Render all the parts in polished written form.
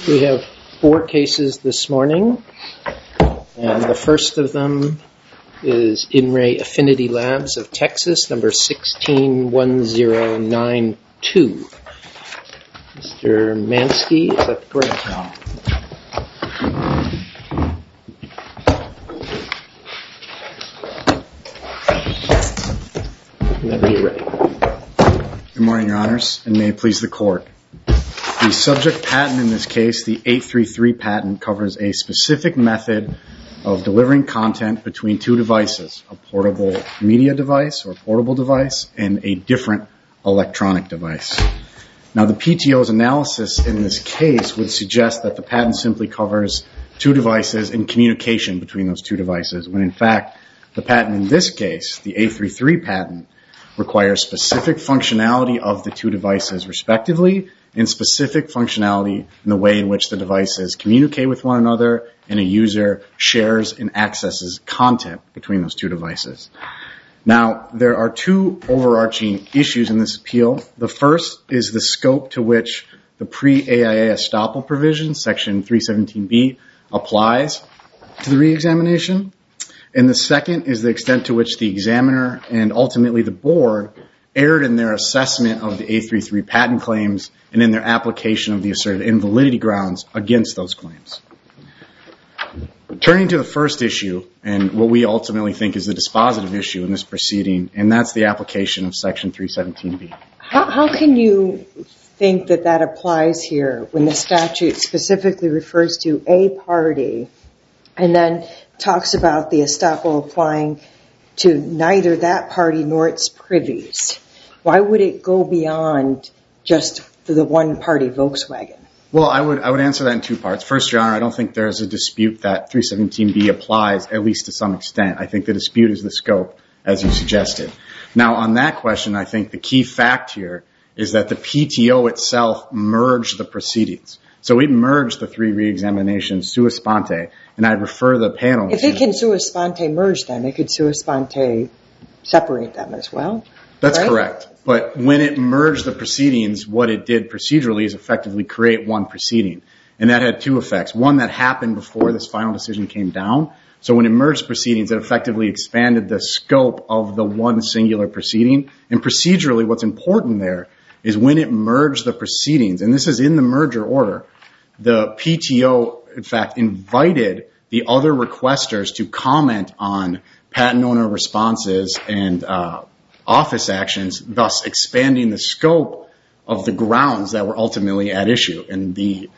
We have 4 cases this morning, and the first of them is In Re Affinity Labs of Texas, number 161092. Mr. Mansky, is that correct? Whenever you're ready. Good morning, Your Honors, and may it please the Court. The subject patent in this case, the 833 patent, covers a specific method of delivering content between 2 devices, a portable media device or portable device and a different electronic device. Now, the PTO's analysis in this case would suggest that the patent simply covers 2 devices and communication between those 2 devices, when in fact the patent in this case, the 833 patent, requires specific functionality of the 2 devices respectively and specific functionality in the way in which the devices communicate with one another and a user shares and accesses content between those 2 devices. Now, there are 2 overarching issues in this appeal. The first is the scope to which the pre-AIA estoppel provision, section 317B, applies to the reexamination. And the second is the extent to which the examiner and ultimately the board erred in their assessment of the 833 patent claims and in their application of the asserted invalidity grounds against those claims. Turning to the first issue, and what we ultimately think is the dispositive issue in this proceeding, and that's the application of section 317B. How can you think that that applies here when the statute specifically refers to a party and then talks about the estoppel applying to neither that party nor its privies? Why would it go beyond just the one party, Volkswagen? Well, I would answer that in 2 parts. First, Your Honor, I don't think there's a dispute that 317B applies, at least to some extent. I think the dispute is the scope, as you suggested. Now, on that question, I think the key fact here is that the PTO itself merged the proceedings. So it merged the 3 reexaminations sua sponte, and I'd refer the panel If it can sua sponte merge them, it could sua sponte separate them as well. That's right? Correct. But when it merged the proceedings, what it did procedurally is effectively create one proceeding. And that had 2 effects. One that happened before this final decision came down. So when it merged proceedings, it effectively expanded the scope of the one singular proceeding. And procedurally, what's important there is when it merged the proceedings, and this is in the merger order, the PTO, in fact, invited the other requesters to comment on patent owner responses and office actions, thus expanding the scope of the grounds that were ultimately at issue. And the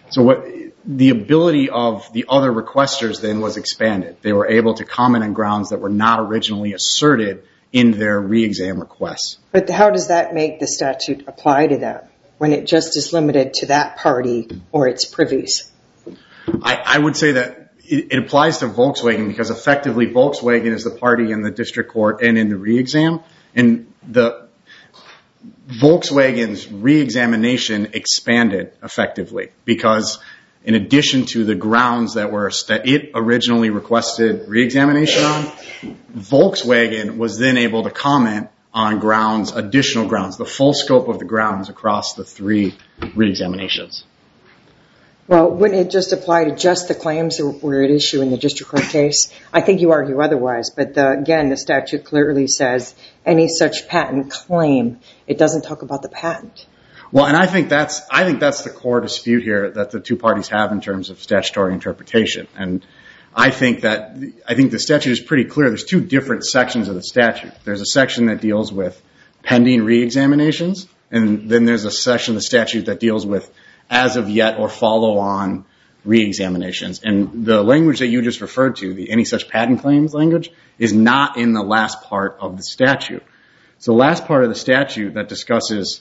ability of the other requesters then was expanded. They were able to comment on grounds that were not originally asserted in their re-exam requests. But how does that make the statute apply to them when it just is limited to that party or its privies? I would say that it applies to Volkswagen because effectively Volkswagen is the party in the district court and in the re-exam. And the Volkswagen's re-examination expanded effectively because in addition to the grounds that it originally requested re-examination on, Volkswagen was then able to comment on additional grounds, the full scope of the grounds across the 3 re-examinations. Well, wouldn't it just apply to just the claims that were at issue in the district court case? I think you argue otherwise, but again, the statute clearly says any such patent claim. It doesn't talk about the patent. Well, and I think that's the core dispute here that the 2 parties have in terms of statutory interpretation. And I think the statute is pretty clear. There's 2 different sections of the statute. There's a section that deals with pending re-examinations, and then there's a section of the statute that deals with as of yet or follow-on re-examinations. And the language that you just referred to, the any such patent claims language, is not in the last part of the statute. So the last part of the statute that discusses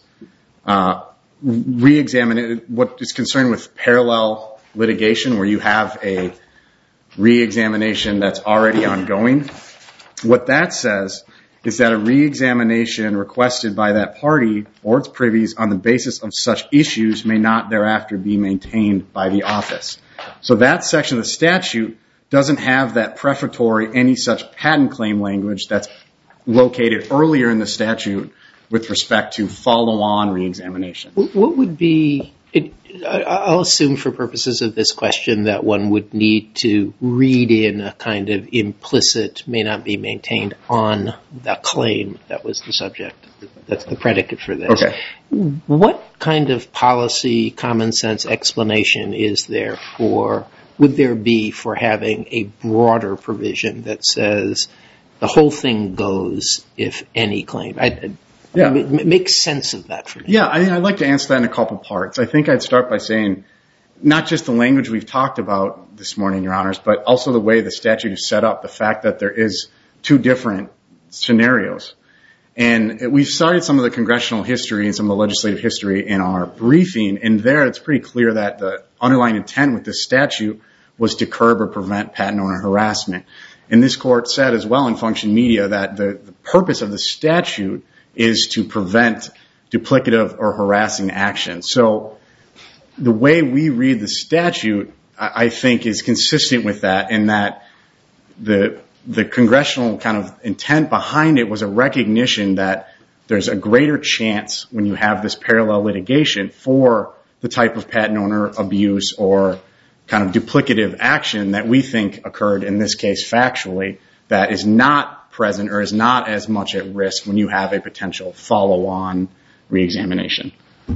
what is concerned with parallel litigation, where you have a re-examination that's already ongoing, what that says is that a re-examination requested by that party or its privies on the basis of such issues may not thereafter be maintained by the office. So that section of the statute doesn't have that prefatory any such patent claim language that's located earlier in the statute with respect to follow-on re-examination. What would be, I'll assume for purposes of this question that one would need to read in a kind of implicit, may not be maintained on the claim that was the subject. That's the predicate for this. Okay. What kind of policy, common sense explanation would there be for having a broader provision that says the whole thing goes if any claim? It makes sense of that for me. Yeah, I'd like to answer that in a couple parts. I think I'd start by saying not just the language we've talked about this morning, Your Honors, but also the way the statute is set up, the fact that there is two different scenarios. And we've cited some of the congressional history and some of the legislative history in our briefing, and there it's pretty clear that the underlying intent with this statute was to curb or prevent patent owner harassment. And this court said as well in Function Media that the purpose of the statute is to prevent duplicative or harassing action. So the way we read the statute, I think, is consistent with that, in that the congressional kind of intent behind it was a recognition that there's a greater chance when you have this parallel litigation for the type of patent owner abuse or kind of duplicative action that we think occurred in this case factually that is not present or is not as much at risk when you have a potential follow-on reexamination.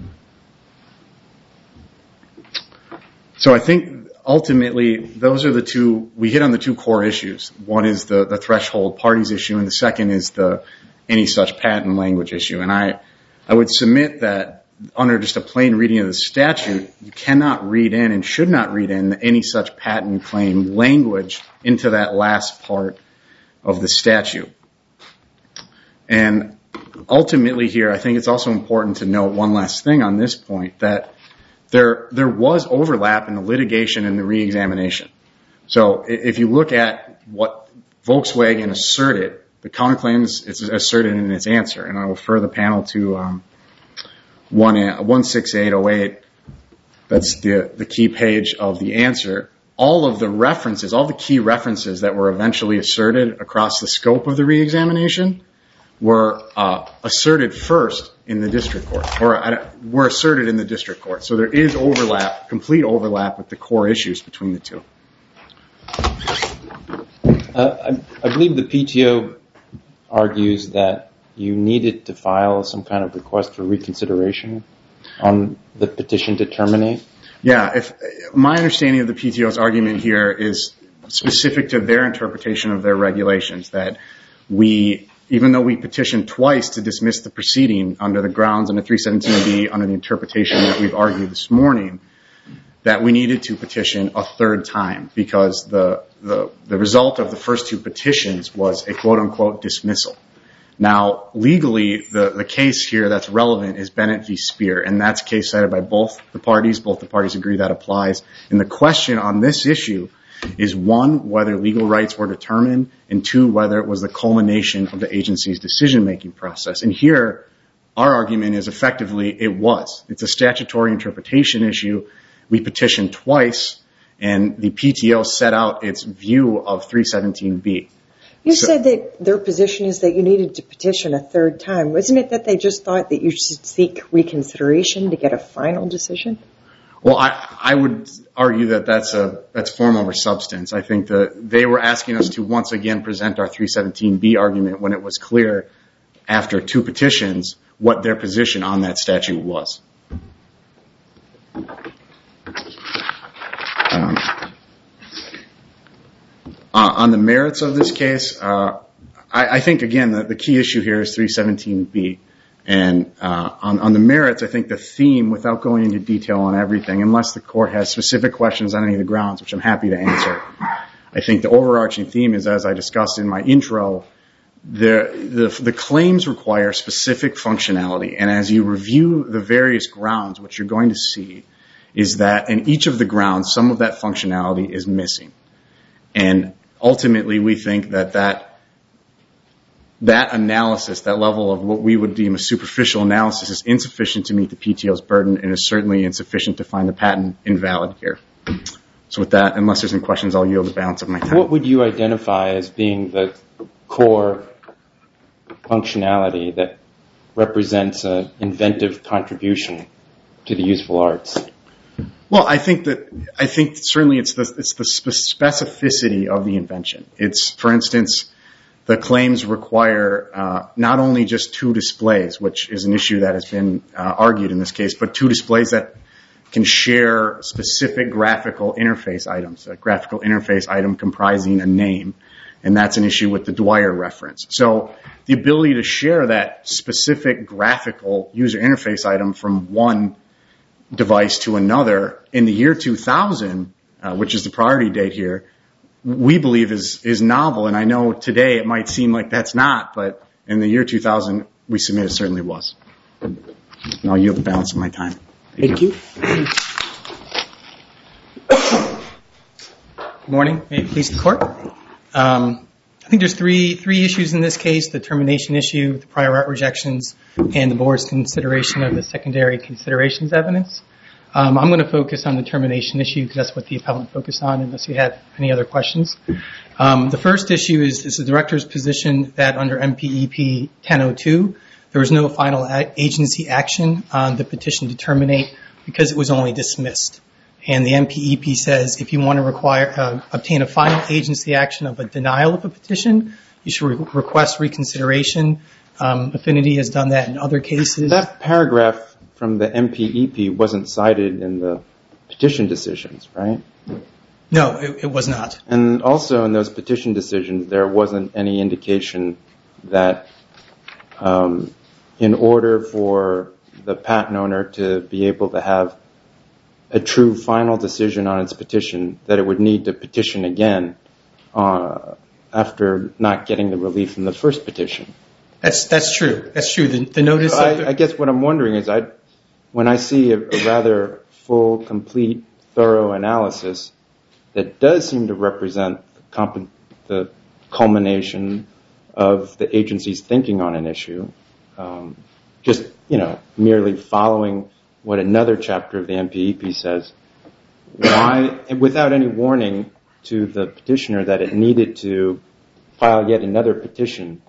So I think ultimately those are we hit on the two core issues. One is the threshold parties issue, and the second is the any such patent language issue. And I would submit that under just a plain reading of the statute, you cannot read in and should not read in any such patent claim language into that last part of the statute. And ultimately here, I think it's also important to note one last thing on this point, that there was overlap in the litigation and the reexamination. So if you look at what Volkswagen asserted, the counterclaims is asserted in its answer, and I will refer the panel to 16808. That's the key page of the answer. All of the references, all the key references that were eventually asserted across the scope of the reexamination were asserted first in the district court, or were asserted in the district court. So there is overlap, complete overlap with the core issues between the two. I believe the PTO argues that you needed to file some kind of request for reconsideration on the petition to terminate. Yeah, my understanding of the PTO's argument here is specific to their interpretation of their regulations, that even though we petitioned twice to dismiss the proceeding under the grounds under 317B, under the interpretation that we've argued this morning, that we needed to petition a third time because the result of the first two petitions was a quote-unquote dismissal. Now, legally, the case here that's relevant is Bennett v. Speer, and that's a case cited by both the parties. Both the parties agree that applies. And the question on this issue is, one, whether legal rights were determined, and two, whether it was the culmination of the agency's decision-making process. And here, our argument is effectively it was. It's a statutory interpretation issue. We petitioned twice, and the PTO set out its view of 317B. You said that their position is that you needed to petition a third time. Wasn't it that they just thought that you should seek reconsideration to get a final decision? Well, I would argue that that's form over substance. I think that they were asking us to once again present our 317B argument when it was clear after two petitions what their position on that statute was. On the merits of this case, I think, again, the key issue here is 317B. And on the merits, I think the theme, without going into detail on everything, unless the court has specific questions on any of the grounds, which I'm happy to answer, I think the overarching theme is, as I discussed in my intro, the claims require specific functionality. And as you review the various grounds, what you're going to see is that in each of the grounds, some of that functionality is missing. And ultimately, we think that analysis, that level of what we would deem a superficial analysis, is insufficient to meet the PTO's burden and is certainly insufficient to find the patent invalid here. So with that, unless there's any questions, I'll yield the balance of my time. What would you identify as being the core functionality that represents an inventive contribution to the useful arts? Well, I think certainly it's the specificity of the invention. It's, for instance, the claims require not only just two displays, which is an issue that has been argued in this case, but two displays that can share specific graphical interface items, a graphical interface item comprising a name, and that's an issue with the Dwyer reference. So the ability to share that specific graphical user interface item from one device to another in the year 2000, which is the priority date here, we believe is novel. And I know today it might seem like that's not, but in the year 2000, we submit it certainly was. And I'll yield the balance of my time. Thank you. Good morning. May it please the court. I think there's three issues in this case: the termination issue, the prior art rejections, and the board's consideration of the secondary considerations evidence. I'm going to focus on the termination issue because that's what the appellant focused on, unless you have any other questions. The first issue is the director's position that under MPEP 1002, there was no final agency action on the petition to terminate because it was only dismissed. And the MPEP says if you want to obtain a final agency action of a denial of a petition, you should request reconsideration. Affinity has done that in other cases. That paragraph from the MPEP wasn't cited in the petition decisions, right? No, it was not. And also in those petition decisions, there wasn't any indication that in order for the patent owner to be able to have a true final decision on its petition, that it would need to petition again after not getting the relief in the first petition. That's true. That's true. The notice. So I guess what I'm wondering is, when I see a rather full, complete, thorough analysis that does seem to represent the culmination of the agency's thinking on an issue, just merely following what another chapter of the MPEP says, why, without any warning to the petitioner that it needed to file yet another petition,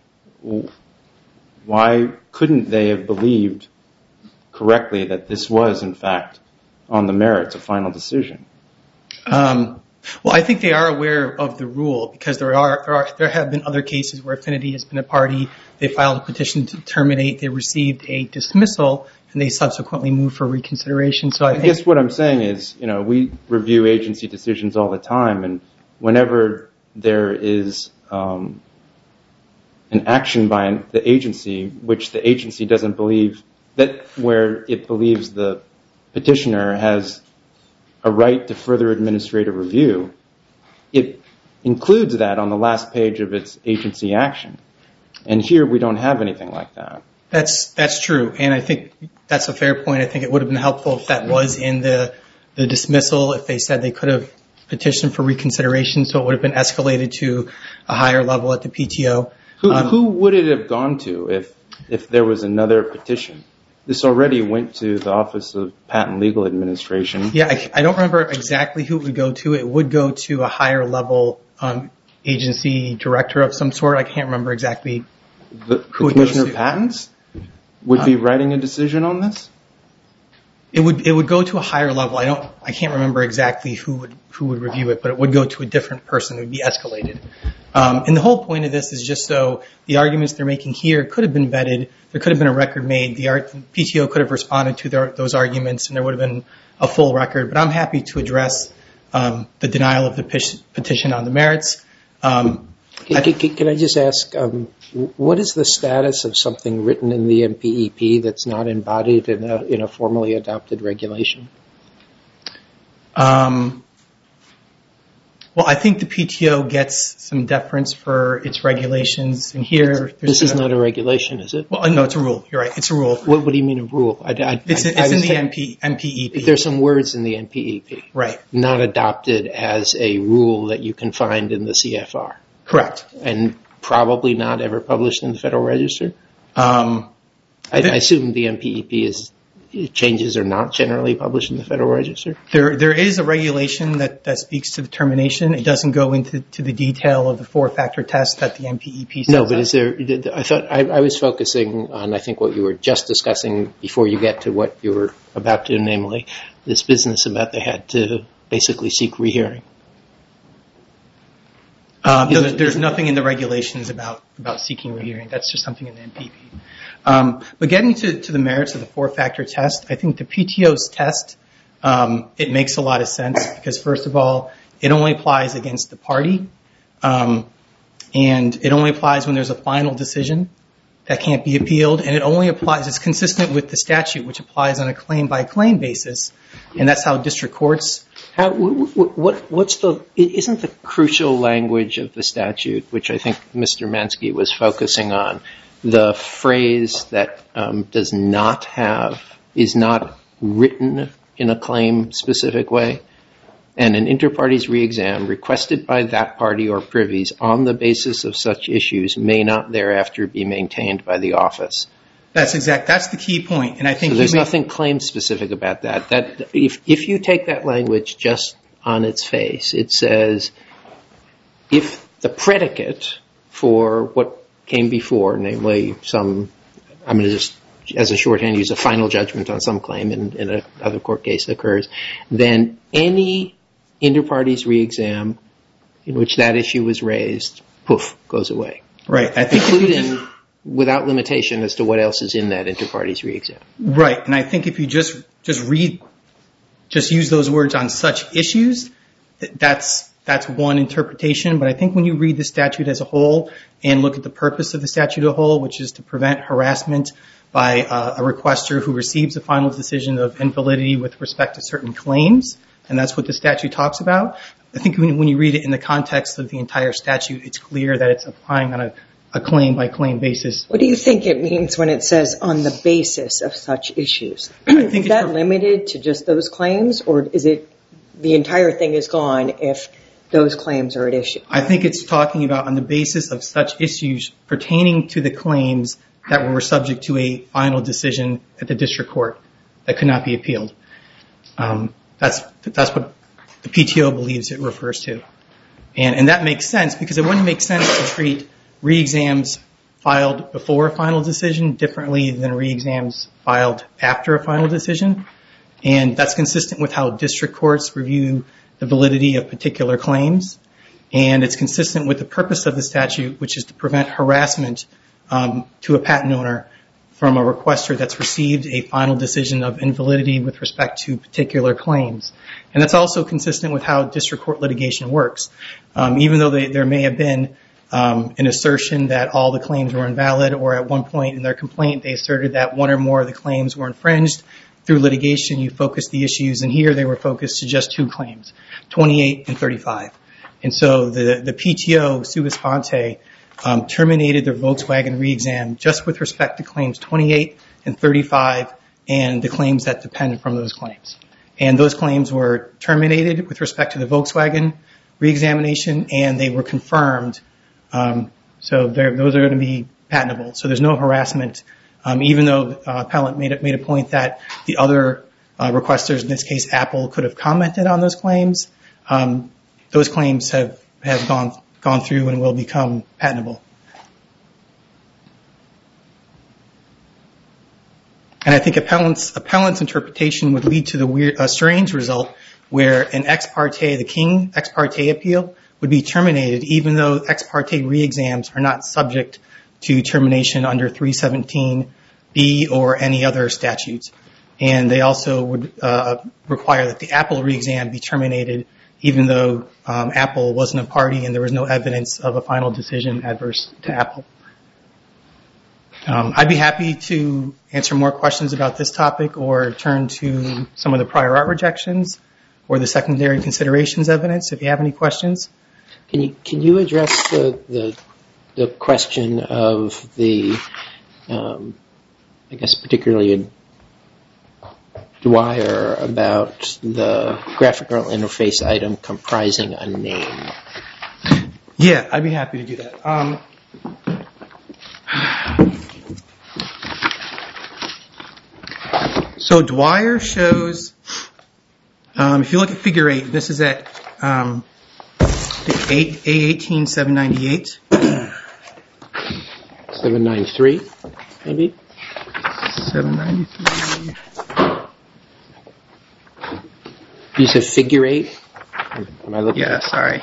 why couldn't they have believed correctly that this was, in fact, on the merits of final decision? Well, I think they are aware of the rule because there have been other cases where Affinity has been a party. They filed a petition to terminate. They received a dismissal, and they subsequently moved for reconsideration. So I guess what I'm saying is, we review agency decisions all the time, and whenever there is an action by the agency which the agency doesn't believe, where it believes the petitioner has a right to further administrative review, it includes that on the last page of its agency action. And here we don't have anything like that. That's true, and I think that's a fair point. I think it would have been helpful if that was in the dismissal, if they said they could have petitioned for reconsideration, so it would have been escalated to a higher level at the PTO. Who would it have gone to if there was another petition? This already went to the Office of Patent Legal Administration. Yeah, I don't remember exactly who it would go to. It would go to a higher level agency director of some sort. I can't remember exactly who it goes to. The Commissioner of Patents would be writing a decision on this? It would go to a higher level. I can't remember exactly who would review it, but it would go to a different person. It would be escalated. And the whole point of this is just so the arguments they're making here could have been vetted. There could have been a record made. The PTO could have responded to those arguments, and there would have been a full record. But I'm happy to address the denial of the petition on the merits. Can I just ask, what is the status of something written in the MPEP that's not embodied in a formally adopted regulation? Well, I think the PTO gets some deference for its regulations. And here, this is not a regulation, is it? Well, no, it's a rule. You're right. It's a rule. What do you mean a rule? It's in the MPEP. There's some words in the MPEP. Right. Not adopted as a rule that you can find in the CFR. Correct. And probably not ever published in the Federal Register? I assume the MPEP changes are not generally published in the Federal Register? There is a regulation that speaks to the termination. It doesn't go into the detail of the 4-factor test that the MPEP sets No, but up. is there? I thought I was focusing on I think what you were just discussing before you get to what you were about to, namely this business about they had to basically seek rehearing. There's nothing in the regulations about seeking rehearing. That's just something in the MPEP. But getting to the merits of the 4-factor test, I think the PTO's test, it makes a lot of sense because, first of all, it only applies against the party, and it only applies when there's a final decision that can't be appealed, and it only applies, it's consistent with the statute, which applies on a claim-by-claim basis, and that's how district courts... Isn't the crucial language of the statute, which I think Mr. Mansky was focusing on, the phrase that is not written in a claim-specific way, and an inter-parties re-exam requested by that party or privies on the basis of such issues may not thereafter be maintained by the office? That's the key point, and I think... So there's nothing claim-specific about that. That if you take that language just on its face, it says if the predicate for what came before, namely I'm going to just, as a shorthand, use a final judgment on some claim in another court case occurs, then any inter-parties re-exam in which that issue was raised, poof, goes away. Right. I think including without limitation as to what else is in that inter-parties re-exam. Right. And I think if you just use those words on such issues, that's one interpretation. But I think when you read the statute as a whole and look at the purpose of the statute as a whole, which is to prevent harassment by a requester who receives a final decision of invalidity with respect to certain claims, and that's what the statute talks about. I think when you read it in the context of the entire statute, it's clear that it's applying on a claim-by-claim basis. What do you think it means when it says on the basis of such issues? Is that limited to just those claims, or is it the entire thing is gone if those claims are at issue? I think it's talking about on the basis of such issues pertaining to the claims that were subject to a final decision at the district court that could not be appealed. That's what the PTO believes it refers to. And that makes sense because it wouldn't make sense to treat re-exams filed before a final decision differently than re-exams filed after a final decision. And that's consistent with how district courts review the validity of particular claims. And it's consistent with the purpose of the statute, which is to prevent harassment to a patent owner from a requester that's received a final decision of invalidity with respect to particular claims. And that's also consistent with how district court litigation works. Even though there may have been an assertion that all the claims were invalid, or at one point in their complaint they asserted that one or more of the claims were infringed, through litigation you focus the issues, and here they were focused to just 2 claims, 28 and 35. And so the PTO, sua sponte, terminated their Volkswagen re-exam just with respect to claims 28 and 35 and the claims that depend from those claims. And those claims were terminated with respect to the Volkswagen re-examination, and they were confirmed. So those are going to be patentable. So there's no harassment, even though appellant made a point that the other requesters, in this case Apple, could have commented on those claims. Those claims have gone through and will become patentable. And I think appellant's interpretation would lead to a strange result where an ex parte, the King ex parte appeal, would be terminated even though ex parte re-exams are not subject to termination under 317B or any other statutes. And they also would require that the Apple re-exam be terminated even though Apple wasn't a party and there was no evidence of a final decision adverse to Apple. I'd be happy to answer more questions about this topic or turn to some of the prior art rejections or the secondary considerations evidence if you have any questions. Can you address the question of the, I guess particularly in Dwyer, about the graphical interface item comprising a name? Yeah, I'd be happy to do that. So Dwyer shows, if you look at figure 8, this is at A18, 798. 793, maybe? 793. You said figure 8? Am I looking? Yeah, sorry.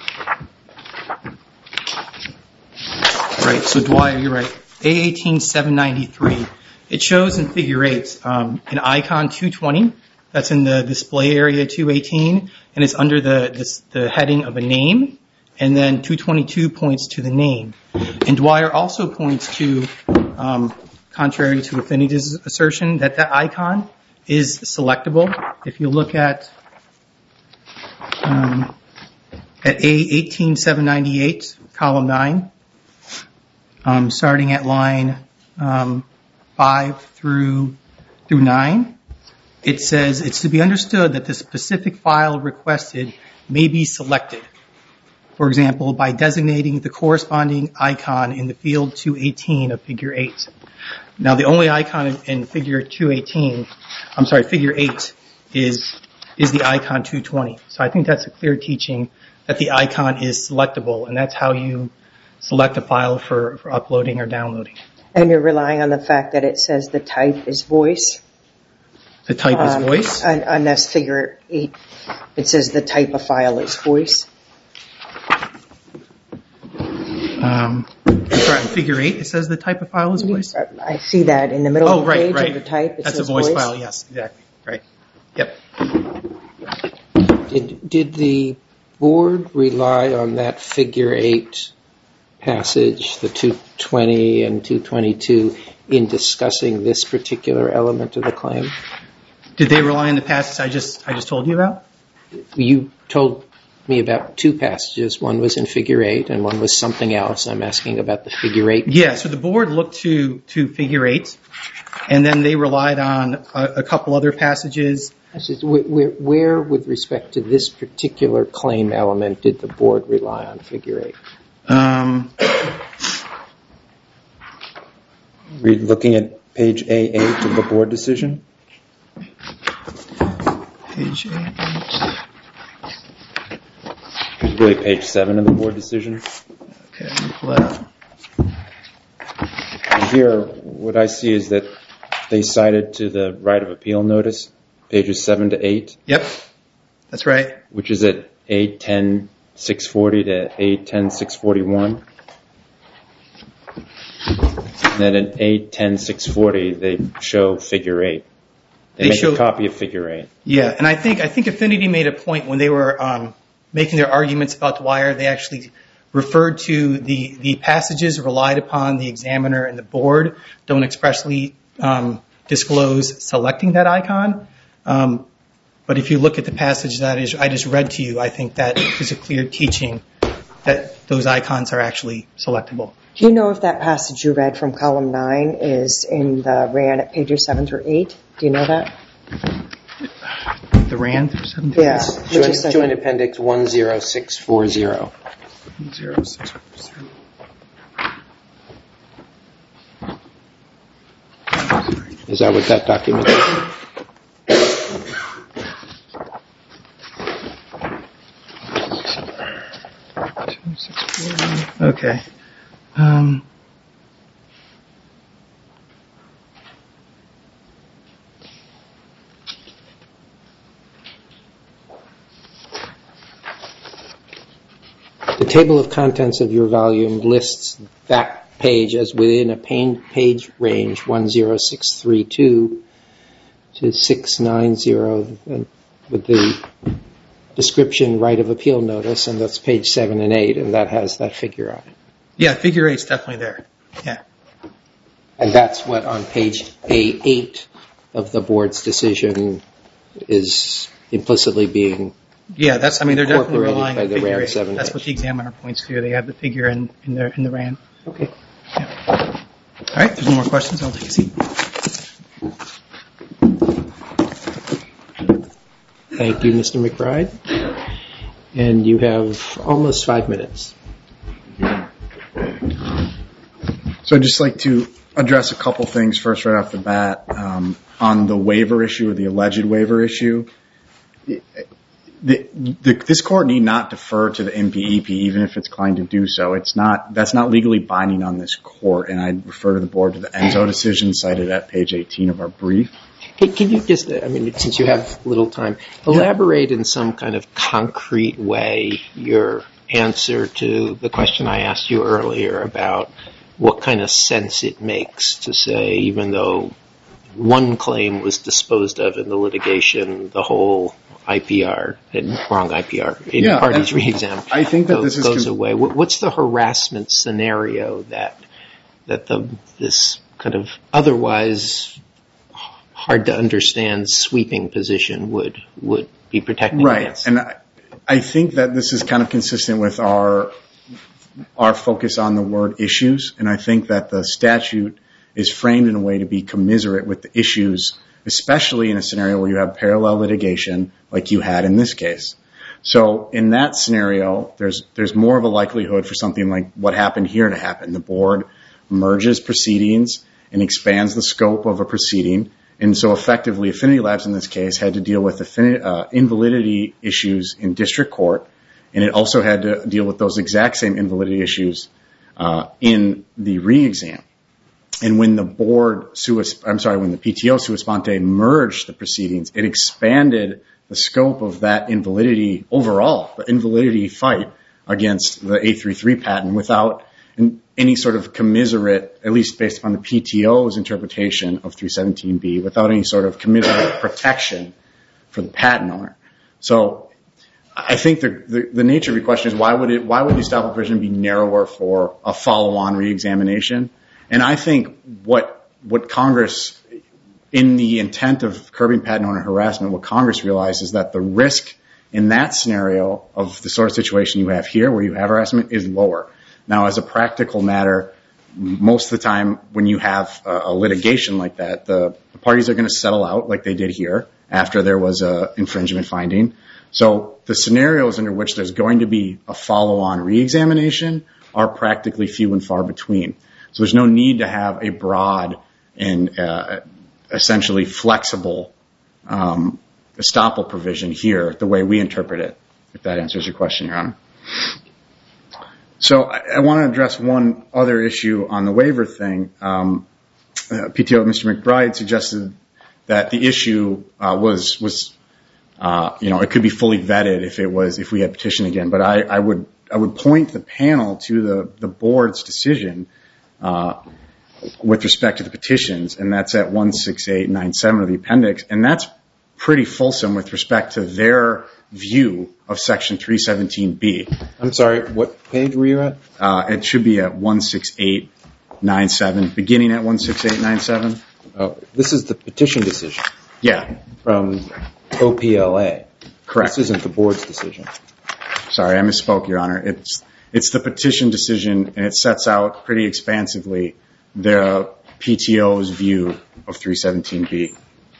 Right, so Dwyer, you're right. A18, 793. It shows in figure 8 an icon 220. That's in the display area 218, and it's under the heading of a name, and then 222 points to the name. And Dwyer also points to, contrary to Affinity's assertion, that icon is selectable. If you look at A18, 798, column 9, starting at line 5 through 9, it says it's to be understood that the specific file requested may be selected. For example, by designating the corresponding icon in the field 218 of figure 8. Now, the only icon in figure 8 is the icon 220. So I think that's a clear teaching that the icon is selectable, and that's how you select a file for uploading or downloading. And you're relying on the fact that it says the type is voice? The type is voice? On this figure 8, it says the type of file is voice? Sorry, in figure 8, it says the type of file is voice? I see that in the middle of the page right. under type. It That's says a voice file, yes, exactly. Right. Yep. Did the board rely on that figure 8 passage, the 220 and 222, in discussing this particular element of the claim? Did they rely on the passage I just told you about? You told me about two passages. One was in figure 8 and one was something else. I'm asking about the figure 8. Yeah, so the board looked to figure 8, and then they relied on a couple other passages. Where, with respect to this particular claim element, did the board rely on figure 8? We're looking at page A8 of the board decision. Page A8. It's really page 7 of the board decision. Okay, let me pull that up. And here, what I see is that they cited to the right of appeal notice, pages 7 to 8. Yep, that's right. Which is at A10-640 to A10-641. And then at A10-640, they show figure 8. They make a copy of figure 8. Yeah, and I think Affinity made a point when they were making their arguments about Dwyer. They actually referred to the passages relied upon the examiner and the board don't expressly disclose selecting that icon. But if you look at the passage that I just read to you, I think that is a clear teaching that those icons are actually selectable. Do you know if that passage you read from column 9 is in the RAND at pages 7 through 8? Do you know that? The RAND through 7 through 8? Yeah. Joint Appendix 10640. 10640. Is that what that document is? Okay. The table of contents of your volume lists that page as within a page range 10632 to 690 with the description right of appeal notice, and that's page 7 and 8, and that has that figure on it. Yeah, figure 8's definitely there. Yeah. And that's what on page A8 of the board's decision is implicitly being Yeah, they're definitely relying on by the figure RAND 8. 7. That's what the examiner points to. They have the figure in the RAND. Okay. Yeah. All right, there's no more questions. I'll take a seat. Thank you, Mr. McBride. And you have almost 5 minutes. So I'd just like to address a couple things first right off the bat. On the waiver issue or the alleged waiver issue, this court need not defer to the MPEP even if it's inclined to do so. That's not legally binding on this court, and I'd refer to the board to the Enzo decision cited at page 18 of our brief. Hey, can you just, since you have little time, elaborate in some kind of concrete way your answer to the question I asked you earlier about what kind of sense it makes to say, even though one claim was disposed of in the litigation, the whole IPR, wrong IPR, in parties re-exam, I think that this goes away. What's the harassment scenario that this kind of otherwise hard to understand sweeping position would be protecting against? Right, and I think that this is kind of consistent with our focus on the word issues, and I think that the statute is framed in a way to be commiserate with the issues, especially in a scenario where you have parallel litigation like you had in this case. So in that scenario, there's more of a likelihood for something like what happened here to happen. The board merges proceedings and expands the scope of a proceeding, and so effectively Affinity Labs in this case had to deal with invalidity issues in district court, and it also had to deal with those exact same invalidity issues in the re-exam. And when the PTO sua sponte merged the proceedings, it expanded the scope of that invalidity overall, the invalidity fight against the 833 patent without any sort of commiserate, at least based upon the PTO's interpretation of 317B, without any sort of commiserate protection for the patent owner. So I think the nature of your question is why would the estoppel provision be narrower for a follow-on re-examination? And I think what Congress, in the intent of curbing patent owner harassment, what Congress realized is that the risk in that scenario of the sort of situation you have here, where you have harassment, is lower. Now, as a practical matter, most of the time when you have a litigation like that, the parties are going to settle out like they did here after there was an infringement finding. So the scenarios under which there's going to be a follow-on re-examination are practically few and far between. So there's no need to have a broad and essentially flexible estoppel provision here, the way we interpret it, if that answers your question, Your Honor. So I want to address one other issue on the waiver thing. PTO, Mr. McBride, suggested that the issue was it could be fully vetted if we had petition again. But I would point the panel to the board's decision with respect to the petitions, and that's at 16897 of the appendix, and that's pretty fulsome with respect to their view of Section 317B. I'm sorry, what page were you at? It should be at 16897, beginning at 16897. Oh, this is the petition decision. Yeah. From OPLA. Correct. This isn't the board's decision. Sorry, I misspoke, Your Honor. It's the petition decision, and it sets out pretty expansively the PTO's view of 317B.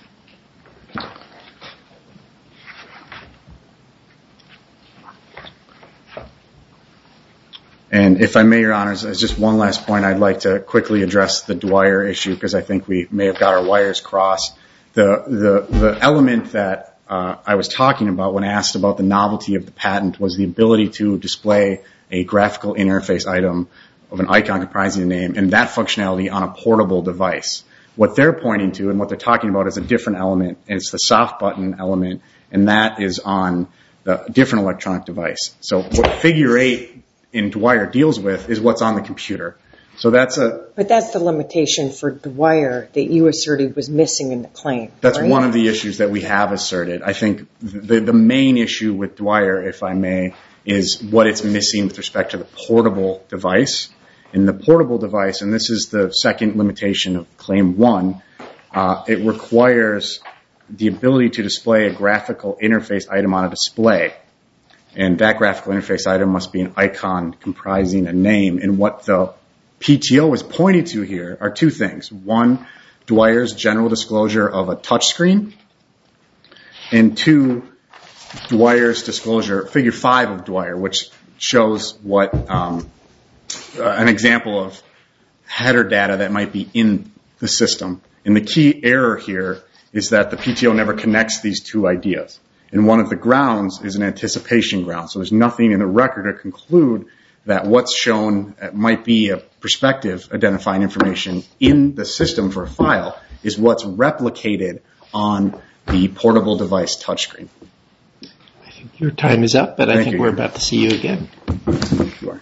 And if I may, Your Honors, as just one last point, I'd like to quickly address the Dwyer issue because I think we may have got our wires crossed. The element that I was talking about when asked about the novelty of the patent was the ability to display a graphical interface item of an icon comprising a name, and that functionality on a portable device. What they're pointing to and what they're talking about is a different element, and it's the soft button element, and that is on the different electronic device. So what Figure 8 in Dwyer deals with is what's on the computer. So that's But that's the limitation for Dwyer that you asserted was missing in the claim. That's right? one of the issues that we have asserted. I think the main issue with Dwyer, if I may, is what it's missing with respect to the portable device. In the portable device, and this is the second limitation of Claim 1, it requires the ability to display a graphical interface item on a display. And that graphical interface item must be an icon comprising a name. And what the PTO is pointing to here are two things. One, Dwyer's general disclosure of a touchscreen. And two, Dwyer's disclosure, Figure 5 of Dwyer, which shows what an example of header data that might be in the system. And the key error here is that the PTO never connects these two ideas. And one of the grounds is an anticipation ground. So there's nothing in the record to conclude that what's shown might be a perspective identifying information in the system for a file is what's replicated on the portable device touchscreen. I think your time is up, but I think we're about to see you again. Sure.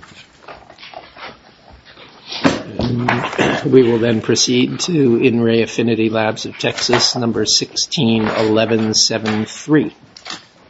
We will then proceed to In Re Affinity Labs of Texas, number 161173.